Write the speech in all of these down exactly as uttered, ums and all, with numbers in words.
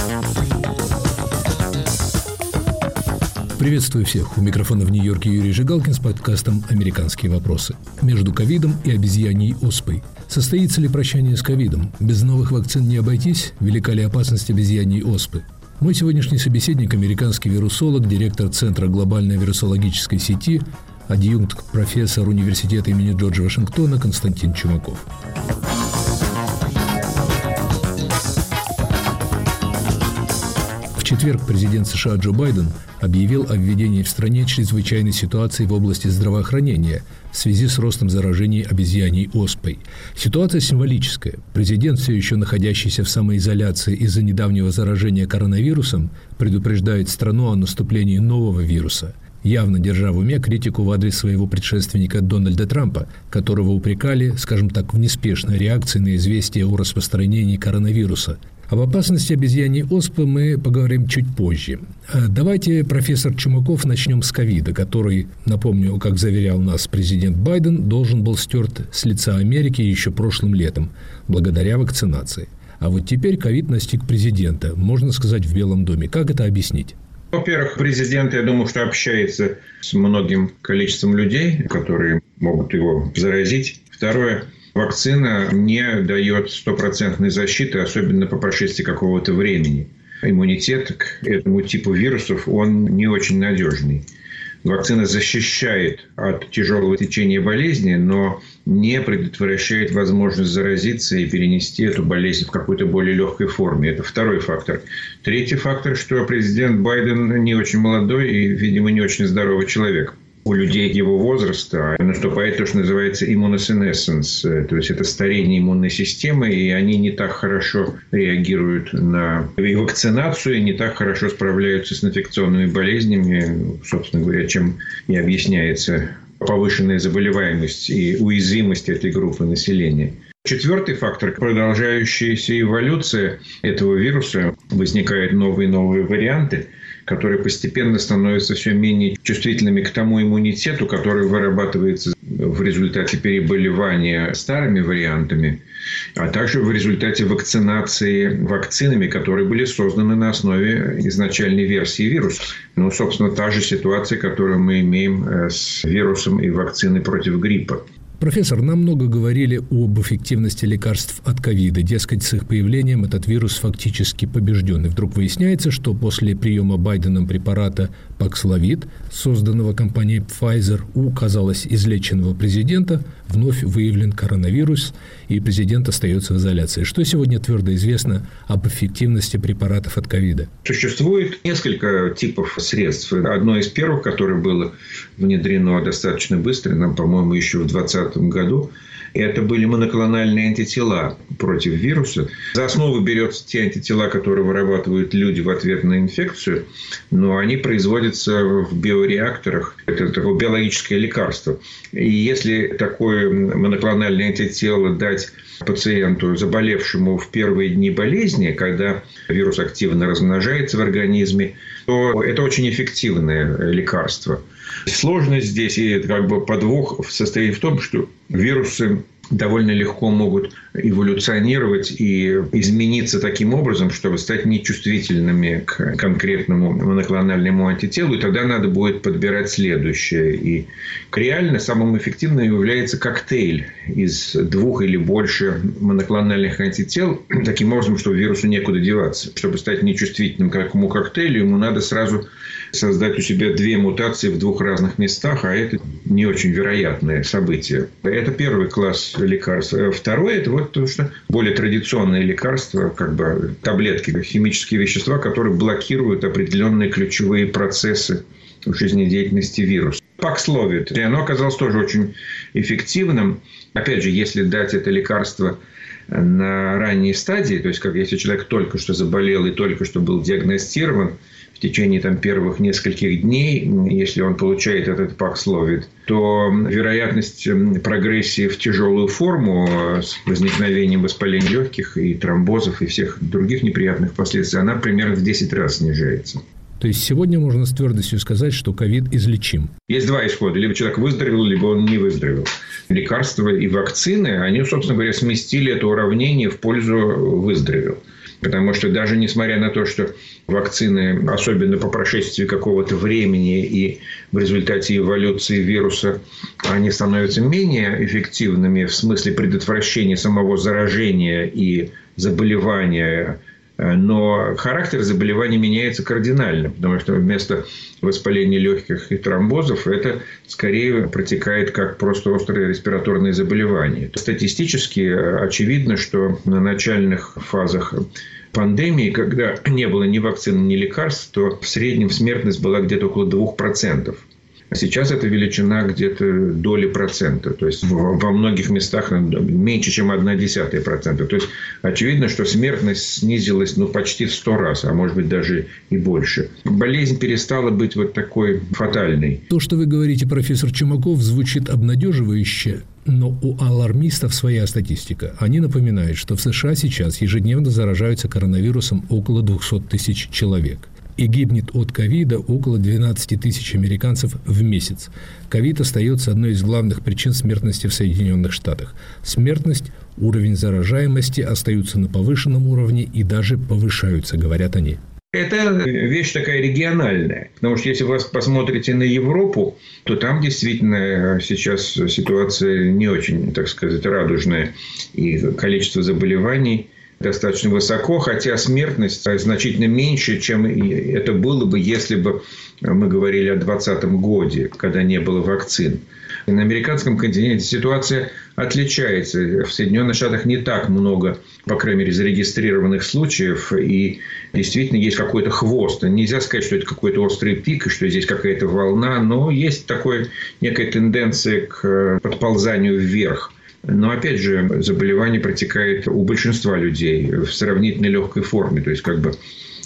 Приветствую всех. У микрофона в Нью-Йорке Юрий Жигалкин с подкастом «Американские вопросы». Между ковидом и обезьяньей оспой. Состоится ли прощание с ковидом? Без новых вакцин не обойтись? Велика ли опасность обезьяньей оспы? Мой сегодняшний собеседник – американский вирусолог, директор Центра глобальной вирусологической сети, адъюнкт-профессор университета имени Джорджа Вашингтона Константин Чумаков. В четверг президент США Джо Байден объявил о введении в стране чрезвычайной ситуации в области здравоохранения в связи с ростом заражений обезьяньей оспой. Ситуация символическая. Президент, все еще находящийся в самоизоляции из-за недавнего заражения коронавирусом, предупреждает страну о наступлении нового вируса, явно держа в уме критику в адрес своего предшественника Дональда Трампа, которого упрекали, скажем так, в неспешной реакции на известие о распространении коронавируса. Об опасности обезьяньей оспы мы поговорим чуть позже. Давайте, профессор Чумаков, начнем с ковида, который, напомню, как заверял нас президент Байден, должен был стерт с лица Америки еще прошлым летом, благодаря вакцинации. А вот теперь ковид настиг президента, можно сказать, в Белом доме. Как это объяснить? Во-первых, президент, я думаю, что общается с многим количеством людей, которые могут его заразить. Второе. Вакцина не дает стопроцентной защиты, особенно по прошествии какого-то времени. Иммунитет к этому типу вирусов, он не очень надежный. Вакцина защищает от тяжелого течения болезни, но не предотвращает возможность заразиться и перенести эту болезнь в какой-то более легкой форме. Это второй фактор. Третий фактор, что президент Байден не очень молодой и, видимо, не очень здоровый человек. У людей его возраста наступает то, что называется иммуносенесенс. То есть, это старение иммунной системы, и они не так хорошо реагируют на и вакцинацию, и не так хорошо справляются с инфекционными болезнями, собственно говоря, чем и объясняется повышенная заболеваемость и уязвимость этой группы населения. Четвертый фактор – продолжающаяся эволюция этого вируса. Возникают новые и новые варианты, которые постепенно становятся все менее чувствительными к тому иммунитету, который вырабатывается в результате переболевания старыми вариантами, а также в результате вакцинации вакцинами, которые были созданы на основе изначальной версии вируса. Ну, собственно, та же ситуация, которую мы имеем с вирусом и вакциной против гриппа. Профессор, нам много говорили об эффективности лекарств от ковида. Дескать, с их появлением этот вирус фактически побежден. И вдруг выясняется, что после приема Байденом препарата Paxlovid, созданного компанией Pfizer, у, казалось, излеченного президента вновь выявлен коронавирус, и президент остается в изоляции. Что сегодня твердо известно об эффективности препаратов от ковида? Существует несколько типов средств. Одно из первых, которое было внедрено достаточно быстро, нам, по-моему, еще в двадцатом году, это были моноклональные антитела против вируса. За основу берутся те антитела, которые вырабатывают люди в ответ на инфекцию, но они производятся в биореакторах. Это такое биологическое лекарство. И если такое моноклональное антитело дать пациенту, заболевшему в первые дни болезни, когда вирус активно размножается в организме, то это очень эффективное лекарство. Сложность здесь и как бы подвох состоит в том, что вирусы довольно легко могут эволюционировать и измениться таким образом, чтобы стать нечувствительными к конкретному моноклональному антителу, и тогда надо будет подбирать следующее. И реально самым эффективным является коктейль из двух или больше моноклональных антител, таким образом, что вирусу некуда деваться. Чтобы стать нечувствительным к такому коктейлю, ему надо сразу создать у себя две мутации в двух разных местах, а это не очень вероятное событие. Это первый класс лекарств. Второе – это вот то, что более традиционные лекарства, как бы таблетки, химические вещества, которые блокируют определенные ключевые процессы в жизнедеятельности вируса. Paxlovid. И оно оказалось тоже очень эффективным. Опять же, если дать это лекарство на ранней стадии, то есть, как если человек только что заболел и только что был диагностирован, в течение там, первых нескольких дней, если он получает этот Paxlovid, то вероятность прогрессии в тяжелую форму с возникновением воспаления легких и тромбозов и всех других неприятных последствий, она примерно в десять раз снижается. То есть, сегодня можно с твердостью сказать, что ковид излечим. Есть два исхода. Либо человек выздоровел, либо он не выздоровел. Лекарства и вакцины, они, собственно говоря, сместили это уравнение в пользу выздоровел. Потому что даже несмотря на то, что вакцины, особенно по прошествии какого-то времени и в результате эволюции вируса, они становятся менее эффективными в смысле предотвращения самого заражения и заболевания, но характер заболевания меняется кардинально, потому что вместо воспаления легких и тромбозов это скорее протекает как просто острое респираторное заболевание. Статистически очевидно, что на начальных фазах пандемии, когда не было ни вакцин, ни лекарств, то в среднем смертность была где-то около двух процентов. А сейчас эта величина где-то доли процента. То есть во многих местах меньше, чем одна десятая процента. То есть очевидно, что смертность снизилась ну, почти в сто раз, а может быть даже и больше. Болезнь перестала быть вот такой фатальной. То, что вы говорите, профессор Чумаков, звучит обнадеживающе. Но у алармистов своя статистика. Они напоминают, что в США сейчас ежедневно заражаются коронавирусом около двухсот тысяч человек. И гибнет от ковида около двенадцати тысяч американцев в месяц. Ковид остается одной из главных причин смертности в Соединенных Штатах. Смертность, уровень заражаемости остаются на повышенном уровне и даже повышаются, говорят они. Это вещь такая региональная. Потому что если вы посмотрите на Европу, то там действительно сейчас ситуация не очень, так сказать, радужная. И количество заболеваний достаточно высоко, хотя смертность значительно меньше, чем это было бы, если бы мы говорили о двадцатом году, когда не было вакцин. И на американском континенте ситуация отличается. В Соединенных Штатах не так много, по крайней мере, зарегистрированных случаев. И действительно есть какой-то хвост. Нельзя сказать, что это какой-то острый пик, и что здесь какая-то волна. Но есть такая некая тенденция к подползанию вверх. Но, опять же, заболевание протекает у большинства людей в сравнительно легкой форме. То есть, как бы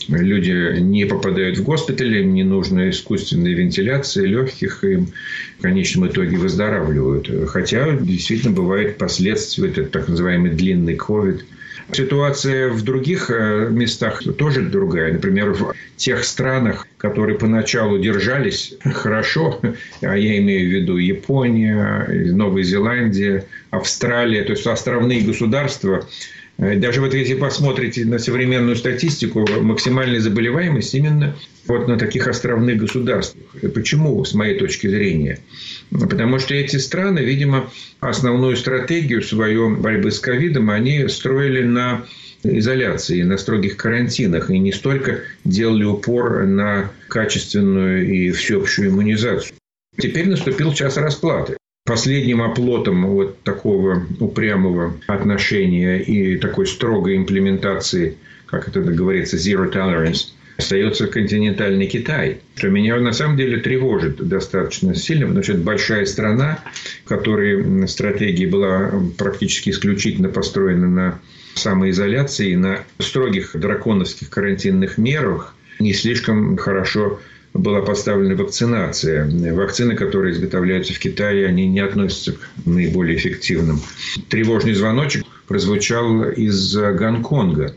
люди не попадают в госпиталь, им не нужна искусственная вентиляция легких, и в конечном итоге выздоравливают. Хотя, действительно, бывают последствия, это так называемый длинный ковид. Ситуация в других местах тоже другая. Например, в тех странах, которые поначалу держались хорошо, а я имею в виду Япония, Новая Зеландия, Австралия, то есть островные государства. Даже вот если посмотрите на современную статистику, максимальная заболеваемость именно вот на таких островных государствах. Почему, с моей точки зрения? Потому что эти страны, видимо, основную стратегию свою борьбы с ковидом они строили на изоляции, на строгих карантинах. И не столько делали упор на качественную и всеобщую иммунизацию. Теперь наступил час расплаты. Последним оплотом вот такого упрямого отношения и такой строгой имплементации, как это говорится, zero tolerance, остается континентальный Китай, что меня на самом деле тревожит достаточно сильно, потому что это большая страна, в которой стратегия была практически исключительно построена на самоизоляции, на строгих драконовских карантинных мерах, не слишком хорошо была поставлена вакцинация. Вакцины, которые изготовляются в Китае, они не относятся к наиболее эффективным. Тревожный звоночек прозвучал из Гонконга,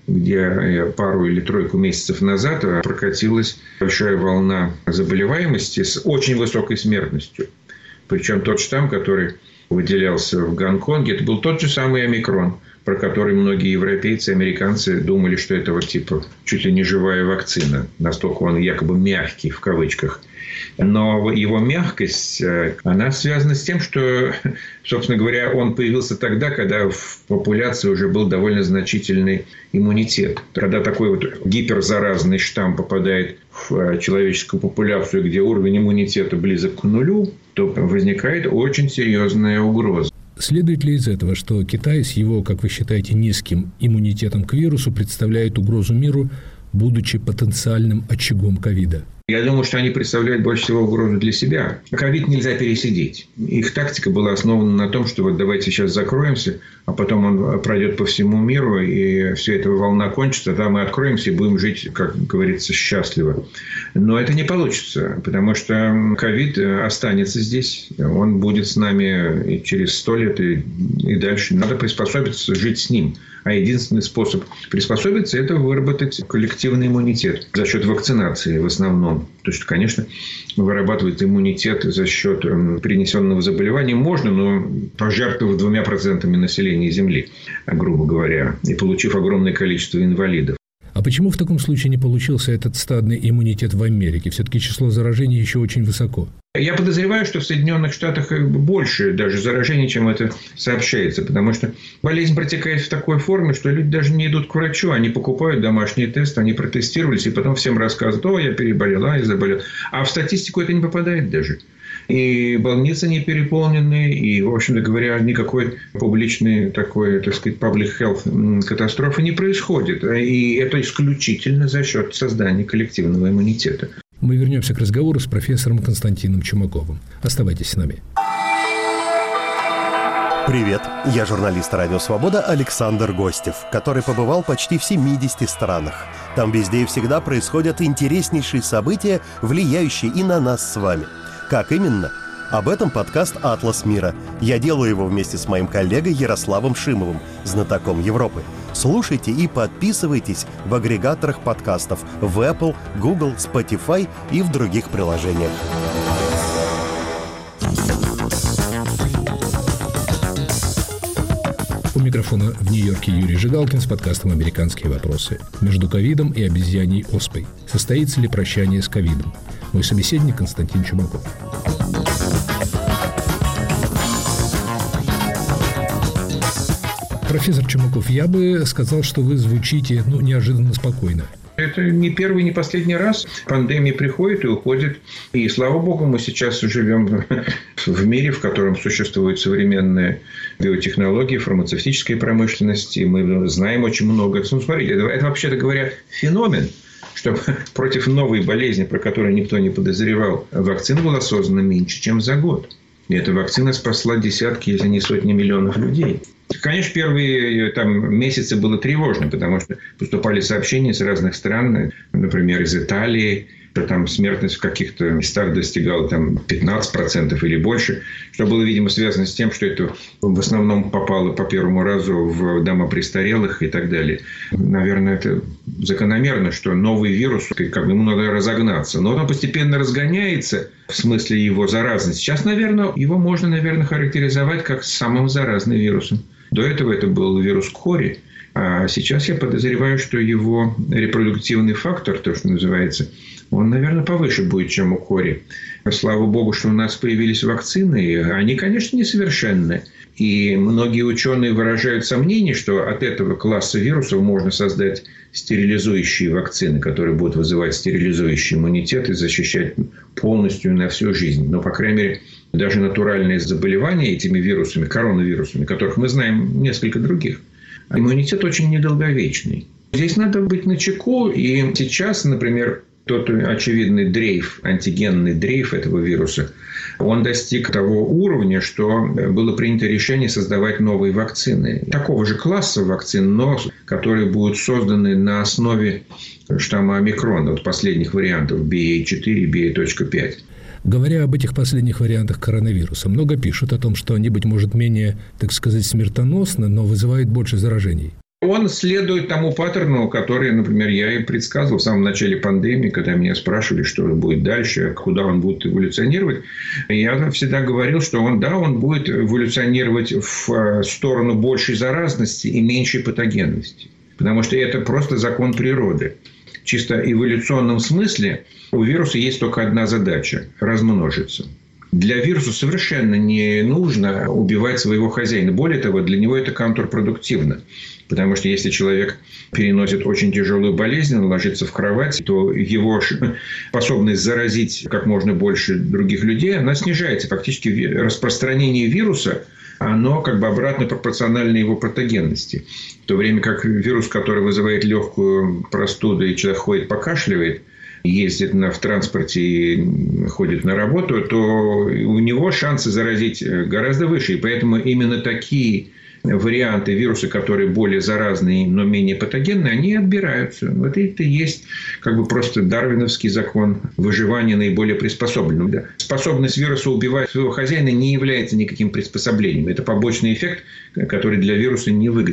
где пару или тройку месяцев назад прокатилась большая волна заболеваемости с очень высокой смертностью. Причем тот штамм, который выделялся в Гонконге, это был тот же самый омикрон, про который многие европейцы и американцы думали, что это вот типа чуть ли не живая вакцина. Настолько он якобы мягкий, в кавычках. Но его мягкость, она связана с тем, что, собственно говоря, он появился тогда, когда в популяции уже был довольно значительный иммунитет. Когда такой вот гиперзаразный штамм попадает в человеческую популяцию, где уровень иммунитета близок к нулю, то возникает очень серьезная угроза. Следует ли из этого, что Китай с его, как вы считаете, низким иммунитетом к вирусу представляет угрозу миру, будучи потенциальным очагом ковида? Я думаю, что они представляют больше всего угрозу для себя. Ковид нельзя пересидеть. Их тактика была основана на том, что вот давайте сейчас закроемся, а потом он пройдет по всему миру, и все эта волна кончится, тогда мы откроемся и будем жить, как говорится, счастливо. Но это не получится, потому что ковид останется здесь. Он будет с нами и через сто лет, и, и дальше. Надо приспособиться жить с ним. А единственный способ приспособиться – это выработать коллективный иммунитет за счет вакцинации в основном. То есть, конечно, вырабатывать иммунитет за счет перенесенного заболевания можно, но пожертвовав двумя процентами населения Земли, грубо говоря, и получив огромное количество инвалидов. А почему в таком случае не получился этот стадный иммунитет в Америке? Все-таки число заражений еще очень высоко. Я подозреваю, что в Соединенных Штатах больше даже заражений, чем это сообщается. Потому что болезнь протекает в такой форме, что люди даже не идут к врачу. Они покупают домашний тест, они протестировались, и потом всем рассказывают: о, я переболел, а, я заболел. А в статистику это не попадает даже. И больницы не переполнены, и, в общем-то говоря, никакой публичной такой, так сказать, public health катастрофы не происходит. И это исключительно за счет создания коллективного иммунитета. Мы вернемся к разговору с профессором Константином Чумаковым. Оставайтесь с нами. Привет, я журналист «Радио Свобода» Александр Гостев, который побывал почти в семидесяти странах. Там везде и всегда происходят интереснейшие события, влияющие и на нас с вами. Как именно? Об этом подкаст «Атлас мира». Я делаю его вместе с моим коллегой Ярославом Шимовым, знатоком Европы. Слушайте и подписывайтесь в агрегаторах подкастов в Apple, Google, Spotify и в других приложениях. У микрофона в Нью-Йорке Юрий Жигалкин с подкастом «Американские вопросы». Между ковидом и обезьяньей оспой. Состоится ли прощание с ковидом? Мой собеседник Константин Чумаков. Профессор Чумаков, я бы сказал, что вы звучите ну, неожиданно спокойно. Это не первый, не последний раз. Пандемия приходит и уходит. И, слава богу, мы сейчас живем в мире, в котором существуют современные биотехнологии, фармацевтическая промышленность. И мы знаем очень много. Ну, смотрите, это, это вообще-то говоря, феномен, что против новой болезни, про которую никто не подозревал, вакцина была создана меньше, чем за год. И эта вакцина спасла десятки, если не сотни миллионов людей. Конечно, первые там, месяцы было тревожно, потому что поступали сообщения с разных стран, например, из Италии, что там смертность в каких-то местах достигала там, пятнадцать процентов или больше, что было, видимо, связано с тем, что это в основном попало по первому разу в дома престарелых и так далее. Наверное, это закономерно, что новый вирус, как бы ему надо разогнаться. Но он постепенно разгоняется в смысле его заразности. Сейчас, наверное, его можно, наверное, характеризовать как самым заразным вирусом. До этого это был вирус Кори. А сейчас я подозреваю, что его репродуктивный фактор, то, что называется, он, наверное, повыше будет, чем у Кори. Слава богу, что у нас появились вакцины. Они, конечно, несовершенны. И многие ученые выражают сомнение, что от этого класса вирусов можно создать стерилизующие вакцины, которые будут вызывать стерилизующий иммунитет и защищать полностью на всю жизнь. Но, по крайней мере, даже натуральные заболевания этими вирусами, коронавирусами, которых мы знаем несколько других, иммунитет очень недолговечный. Здесь надо быть начеку. И сейчас, например, тот очевидный дрейф, антигенный дрейф этого вируса, он достиг того уровня, что было принято решение создавать новые вакцины. Такого же класса вакцин, но которые будут созданы на основе штамма омикрона, вот последних вариантов би эй четыре, би эй пять. Говоря об этих последних вариантах коронавируса, много пишут о том, что они, быть может, менее, так сказать, смертоносны, но вызывают больше заражений. Он следует тому паттерну, который, например, я и предсказывал в самом начале пандемии, когда меня спрашивали, что будет дальше, куда он будет эволюционировать. Я всегда говорил, что он, да, он будет эволюционировать в сторону большей заразности и меньшей патогенности. Потому что это просто закон природы. В чисто эволюционном смысле у вируса есть только одна задача – размножиться. Для вируса совершенно не нужно убивать своего хозяина. Более того, для него это контрпродуктивно. Потому что если человек переносит очень тяжелую болезнь, он ложится в кровать, то его способность заразить как можно больше других людей, она снижается. Фактически распространение вируса, оно как бы обратно пропорционально его патогенности. В то время как вирус, который вызывает легкую простуду, и человек ходит, покашливает, ездит на, в транспорте и ходит на работу, то у него шансы заразить гораздо выше. И поэтому именно такие варианты вируса, которые более заразные, но менее патогенные, они отбираются. Вот это и есть как бы просто дарвиновский закон выживания наиболее приспособленного. Да. Способность вируса убивать своего хозяина не является никаким приспособлением. Это побочный эффект, который для вируса не выгоден.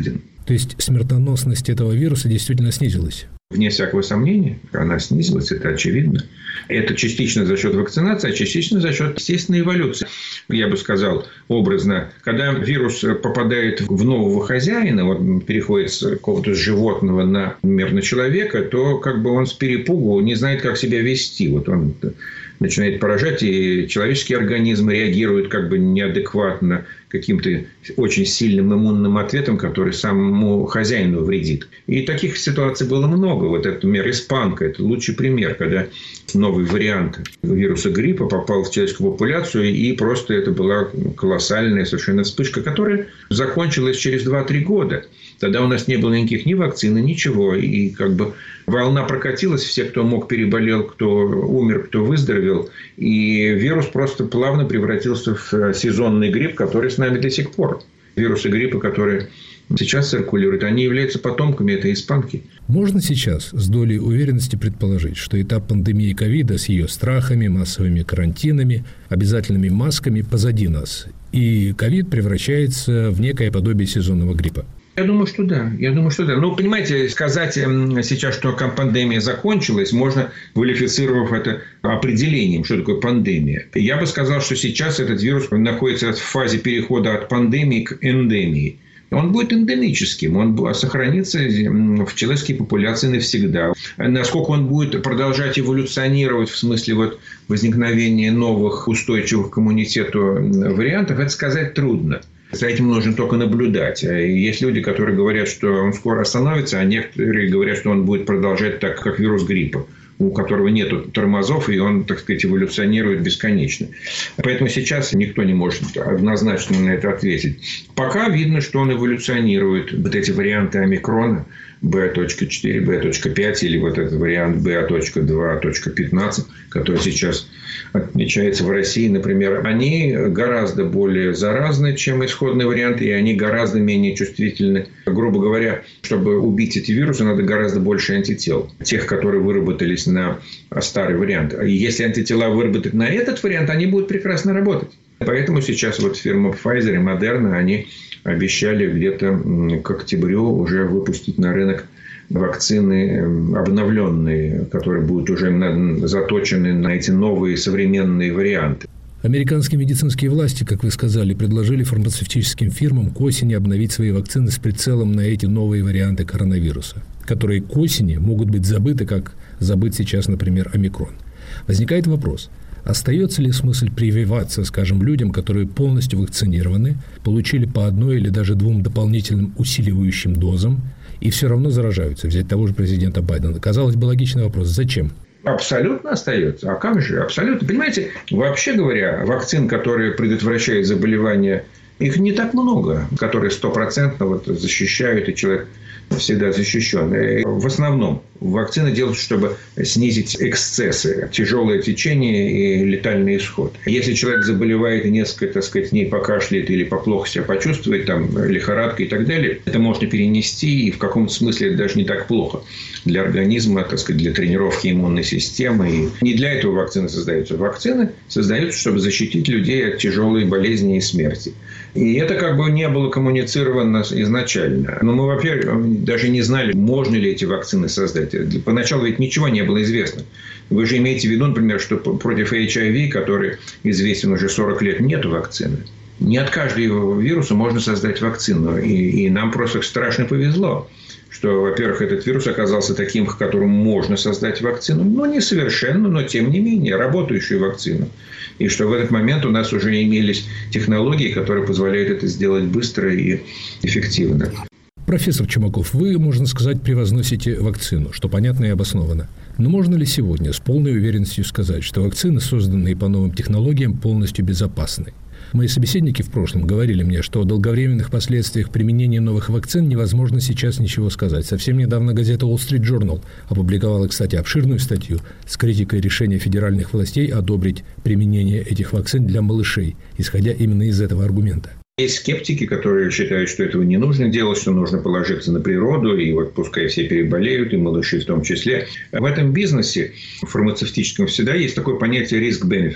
То есть смертоносность этого вируса действительно снизилась? Вне всякого сомнения, она снизилась, это очевидно. Это частично за счет вакцинации, а частично за счет естественной эволюции. Я бы сказал образно, когда вирус попадает в нового хозяина, вот переходит с какого-то животного на, например, на человека, то как бы он с перепугу не знает, как себя вести. Вот он начинает поражать, и человеческий организм реагирует как бы неадекватно каким-то очень сильным иммунным ответом, который самому хозяину вредит. И таких ситуаций было много. Вот это, например, испанка – это лучший пример, когда новый вариант вируса гриппа попал в человеческую популяцию, и просто это была колоссальная совершенно вспышка, которая закончилась через два-три года. Тогда у нас не было никаких ни вакцины, ничего. И как бы волна прокатилась, все, кто мог, переболел, кто умер, кто выздоровел. И вирус просто плавно превратился в сезонный грипп, который с нами до сих пор. Вирусы гриппа, которые сейчас циркулируют, они являются потомками этой испанки. Можно сейчас с долей уверенности предположить, что этап пандемии ковида с ее страхами, массовыми карантинами, обязательными масками позади нас, и ковид превращается в некое подобие сезонного гриппа? Я думаю, что да. Я думаю, что да. Ну, понимаете, сказать сейчас, что пандемия закончилась, можно, квалифицировав это определением, что такое пандемия. Я бы сказал, что сейчас этот вирус находится в фазе перехода от пандемии к эндемии. Он будет эндемическим, он сохранится в человеческой популяции навсегда. Насколько он будет продолжать эволюционировать в смысле вот возникновения новых устойчивых к иммунитету вариантов, это сказать трудно. За этим нужно только наблюдать. Есть люди, которые говорят, что он скоро остановится, а некоторые говорят, что он будет продолжать так, как вирус гриппа, у которого нет тормозов, и он, так сказать, эволюционирует бесконечно. Поэтому сейчас никто не может однозначно на это ответить. Пока видно, что он эволюционирует. Вот эти варианты омикрона, бэ четыре, бэ пять или вот этот вариант бэ два пятнадцать, который сейчас отмечается в России, например, они гораздо более заразны, чем исходный вариант, и они гораздо менее чувствительны. Грубо говоря, чтобы убить эти вирусы, надо гораздо больше антител. Тех, которые выработались на старый вариант. И если антитела выработать на этот вариант, они будут прекрасно работать. Поэтому сейчас вот фирма Pfizer и Moderna, они обещали где-то к октябрю уже выпустить на рынок вакцины обновленные, которые будут уже заточены на эти новые современные варианты. Американские медицинские власти, как вы сказали, предложили фармацевтическим фирмам к осени обновить свои вакцины с прицелом на эти новые варианты коронавируса, которые к осени могут быть забыты, как забыт сейчас, например, омикрон. Возникает вопрос, остается ли смысл прививаться, скажем, людям, которые полностью вакцинированы, получили по одной или даже двум дополнительным усиливающим дозам, и все равно заражаются, взять того же президента Байдена. Казалось бы, логичный вопрос. Зачем? Абсолютно остается. А как же? Абсолютно. Понимаете, вообще говоря, вакцин, которые предотвращают заболевания, их не так много, которые стопроцентно вот защищают, и человек всегда защищен. И в основном вакцины делаются, чтобы снизить эксцессы, тяжелое течение и летальный исход. Если человек заболевает и несколько, так сказать, дней покашляет или плохо себя почувствует, там, лихорадка и так далее, это можно перенести, и в каком-то смысле это даже не так плохо для организма, так сказать, для тренировки иммунной системы. И не для этого вакцины создаются. Вакцины создаются, чтобы защитить людей от тяжелой болезни и смерти. И это как бы не было коммуницировано изначально. Но мы, во-первых, даже не знали, можно ли эти вакцины создать. Поначалу ведь ничего не было известно. Вы же имеете в виду, например, что против эйч ай ви, который известен уже сорок лет, нет вакцины. Не от каждого вируса можно создать вакцину. И, и нам просто страшно повезло, что, во-первых, этот вирус оказался таким, к которому можно создать вакцину. Ну, не совершенно, но, тем не менее, работающую вакцину. И что в этот момент у нас уже имелись технологии, которые позволяют это сделать быстро и эффективно. Профессор Чумаков, вы, можно сказать, превозносите вакцину, что понятно и обосновано. Но можно ли сегодня с полной уверенностью сказать, что вакцины, созданные по новым технологиям, полностью безопасны? Мои собеседники в прошлом говорили мне, что о долговременных последствиях применения новых вакцин невозможно сейчас ничего сказать. Совсем недавно газета Wall Street Journal опубликовала, кстати, обширную статью с критикой решения федеральных властей одобрить применение этих вакцин для малышей, исходя именно из этого аргумента. Есть скептики, которые считают, что этого не нужно делать, что нужно положиться на природу, и вот пускай все переболеют, и малыши в том числе. В этом бизнесе фармацевтическом всегда есть такое понятие риск-бенефит.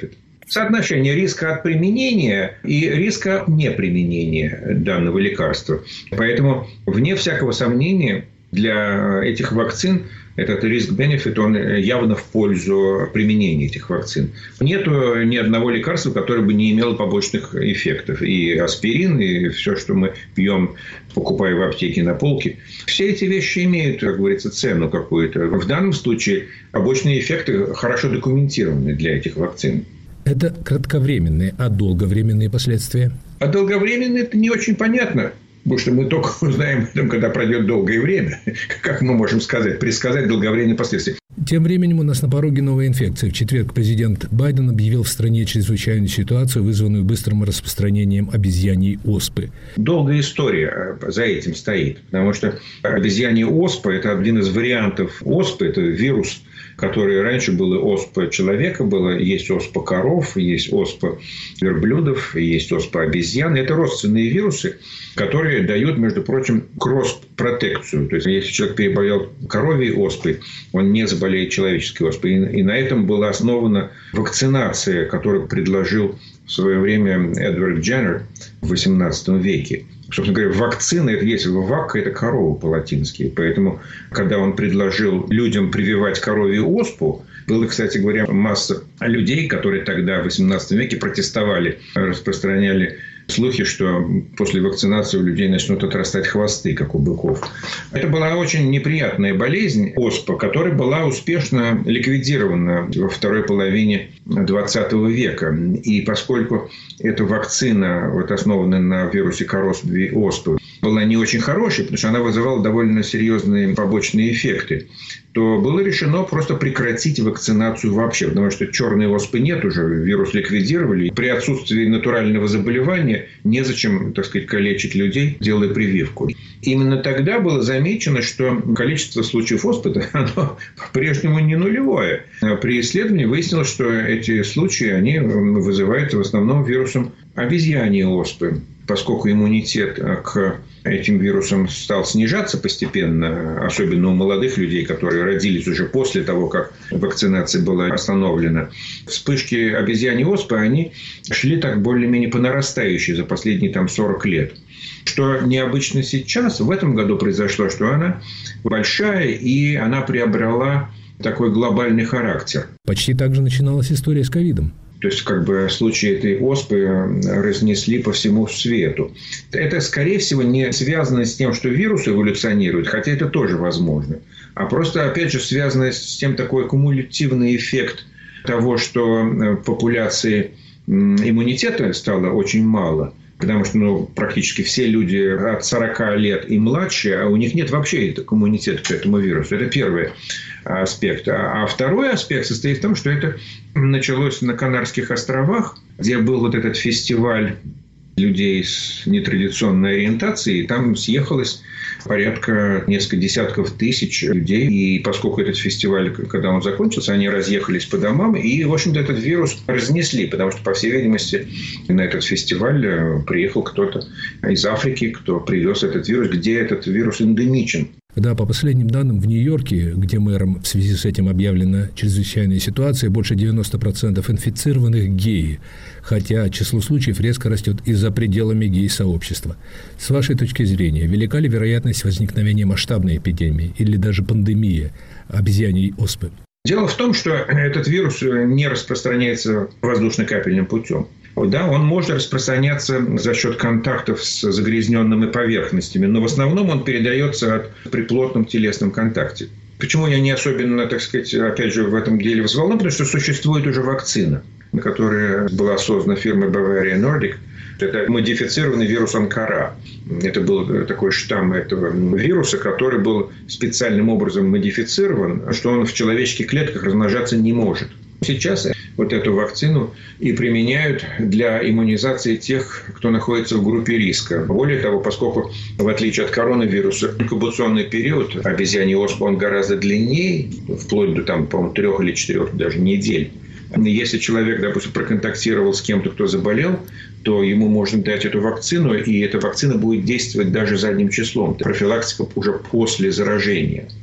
Соотношение риска от применения и риска неприменения данного лекарства. Поэтому, вне всякого сомнения, для этих вакцин этот риск-бенефит, он явно в пользу применения этих вакцин. Нету ни одного лекарства, которое бы не имело побочных эффектов. И аспирин, и все, что мы пьем, покупая в аптеке на полке. Все эти вещи имеют, как говорится, цену какую-то. В данном случае побочные эффекты хорошо документированы для этих вакцин. Это кратковременные, а долговременные последствия? А долговременные – это не очень понятно. Потому что мы только узнаем, когда пройдет долгое время. Как мы можем сказать, предсказать долговременные последствия. Тем временем у нас на пороге новой инфекции. В четверг президент Байден объявил в стране чрезвычайную ситуацию, вызванную быстрым распространением обезьяньей оспы. Долгая история за этим стоит. Потому что обезьянья оспа – это один из вариантов оспы. Это вирус, который раньше был оспа человека, было, есть оспа коров, есть оспа верблюдов, есть оспа обезьян. Это родственные вирусы, которые дают, между прочим, кросс-протекцию. То есть, если человек переболел коровьей оспой, он не заболеет человеческой оспой. И, и на этом была основана вакцинация, которую предложил в свое время Эдвард Дженнер в восемнадцатом веке. Собственно говоря, вакцина – это есть вакка – это корова по-латински. Поэтому, когда он предложил людям прививать коровью оспу, было, кстати говоря, масса людей, которые тогда в восемнадцатом веке протестовали, распространяли слухи, что после вакцинации у людей начнут отрастать хвосты, как у быков. Это была очень неприятная болезнь, оспа, которая была успешно ликвидирована во второй половине двадцатого века. И поскольку эта вакцина, вот, основанная на вирусе коровьей оспы, была не очень хорошей, потому что она вызывала довольно серьезные побочные эффекты, то было решено просто прекратить вакцинацию вообще. Потому что черной оспы нет уже, вирус ликвидировали. При отсутствии натурального заболевания незачем, так сказать, калечить людей, делая прививку. Именно тогда было замечено, что количество случаев оспы, оно по-прежнему не нулевое. При исследовании выяснилось, что эти случаи, они вызываются в основном вирусом обезьяньей оспы. Поскольку иммунитет к этим вирусам стал снижаться постепенно, особенно у молодых людей, которые родились уже после того, как вакцинация была остановлена, вспышки обезьяньей оспы, они шли так более-менее по нарастающей за последние там, сорок лет. Что необычно сейчас, в этом году произошло, что она большая, и она приобрела такой глобальный характер. Почти так же начиналась история с ковидом. То есть, как бы, случаи этой оспы разнесли по всему свету. Это, скорее всего, не связано с тем, что вирус эволюционирует, хотя это тоже возможно. А просто, опять же, связано с тем такой кумулятивный эффект того, что популяции иммунитета стало очень мало. Потому что ну, практически все люди от сорока лет и младше, а у них нет вообще иммунитета к этому вирусу. Это первый аспект. А второй аспект состоит в том, что это началось на Канарских островах, где был вот этот фестиваль людей с нетрадиционной ориентацией. И там съехалось порядка несколько десятков тысяч людей. И поскольку этот фестиваль, когда он закончился, они разъехались по домам. И, в общем-то, этот вирус разнесли. Потому что, по всей видимости, на этот фестиваль приехал кто-то из Африки, кто привез этот вирус, где этот вирус эндемичен. Да, по последним данным, в Нью-Йорке, где мэром в связи с этим объявлена чрезвычайная ситуация, больше девяносто процентов инфицированных геи, хотя число случаев резко растет и за пределами гей-сообщества. С вашей точки зрения, велика ли вероятность возникновения масштабной эпидемии или даже пандемии обезьяньей оспы? Дело в том, что этот вирус не распространяется воздушно-капельным путем. Да, он может распространяться за счет контактов с загрязненными поверхностями, но в основном он передается от, при плотном телесном контакте. Почему я не особенно, так сказать, опять же, в этом деле взволнован? Потому что существует уже вакцина, которая была создана фирмой Bavarian Nordic. Это модифицированный вирус Анкара. Это был такой штамм этого вируса, который был специальным образом модифицирован, что он в человеческих клетках размножаться не может. Сейчас вот эту вакцину и применяют для иммунизации тех, кто находится в группе риска. Более того, поскольку, в отличие от коронавируса, инкубационный период обезьяньей оспы, он гораздо длиннее, вплоть до, там, по-моему, трех или четырех даже недель. Если человек, допустим, проконтактировал с кем-то, кто заболел, то ему можно дать эту вакцину, и эта вакцина будет действовать даже задним числом. Это профилактика уже после заражения.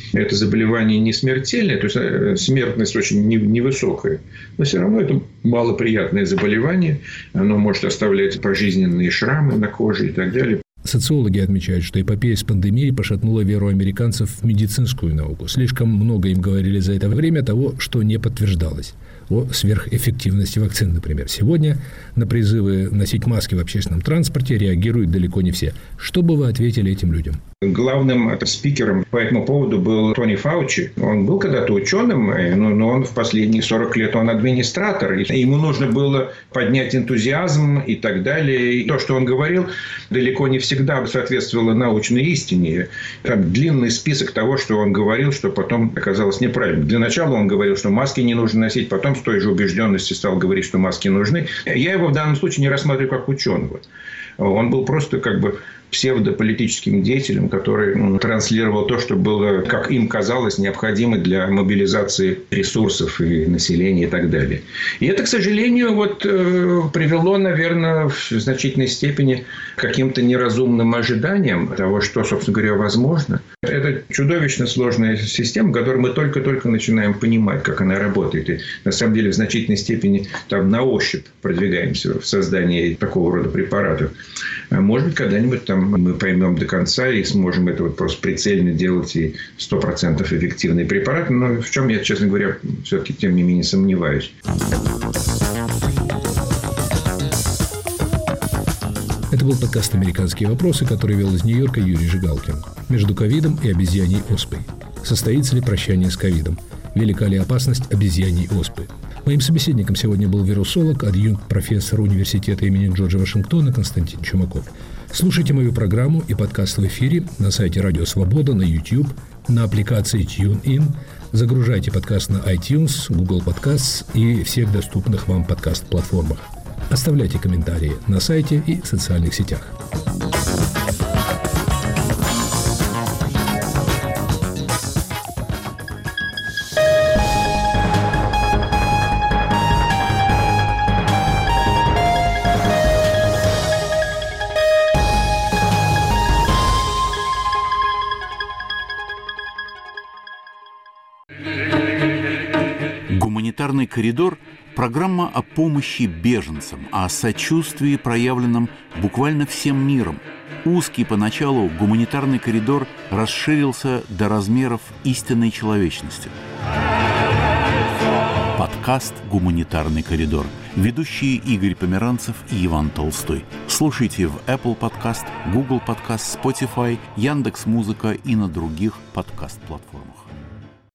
это заболевание не смертельное, то есть смертность очень невысокая, но все равно это малоприятное заболевание. Оно может оставлять пожизненные шрамы на коже и так далее. Социологи отмечают, что эпопея с пандемией пошатнула веру американцев в медицинскую науку. Слишком много им говорили за это время того, что не подтверждалось. О сверхэффективности вакцин, например. Сегодня на призывы носить маски в общественном транспорте реагируют далеко не все. Что бы вы ответили этим людям? Главным спикером по этому поводу был Тони Фаучи. Он был когда-то ученым, но он в последние сорок лет он администратор. И ему нужно было поднять энтузиазм и так далее. И то, что он говорил, далеко не всегда соответствовало научной истине. Там длинный список того, что он говорил, что потом оказалось неправильным. Для начала он говорил, что маски не нужно носить, потом с той же убежденностью стал говорить, что маски нужны. Я его в данном случае не рассматриваю как ученого. Он был просто как бы псевдополитическим деятелем, который транслировал то, что было, как им казалось, необходимо для мобилизации ресурсов и населения и так далее. И это, к сожалению, вот, э, привело, наверное, в значительной степени к каким-то неразумным ожиданиям того, что, собственно говоря, возможно. Это чудовищно сложная система, которую мы только-только начинаем понимать, как она работает. И, на самом деле, в значительной степени там на ощупь продвигаемся в создании такого рода препаратов. А может быть, когда-нибудь там мы поймем до конца и сможем это вот просто прицельно делать и сто процентов эффективный препарат. Но в чем я, честно говоря, все-таки тем не менее сомневаюсь. Это был подкаст «Американские вопросы», который вел из Нью-Йорка Юрий Жигалкин. Между ковидом и обезьяньей оспой. Состоится ли прощание с ковидом? Велика ли опасность обезьяньей оспы? Моим собеседником сегодня был вирусолог, адъюнкт-профессор университета имени Джорджа Вашингтона Константин Чумаков. Слушайте мою программу и подкаст в эфире на сайте Радио Свобода, на YouTube, на аппликации TuneIn. Загружайте подкаст на iTunes, Google Podcasts и всех доступных вам подкаст-платформах. Оставляйте комментарии на сайте и в социальных сетях. «Гуманитарный коридор» – программа о помощи беженцам, о сочувствии, проявленном буквально всем миром. Узкий поначалу гуманитарный коридор расширился до размеров истинной человечности. Подкаст «Гуманитарный коридор». Ведущие Игорь Померанцев и Иван Толстой. Слушайте в Apple Podcast, Google Podcast, Spotify, Яндекс.Музыка и на других подкаст-платформах.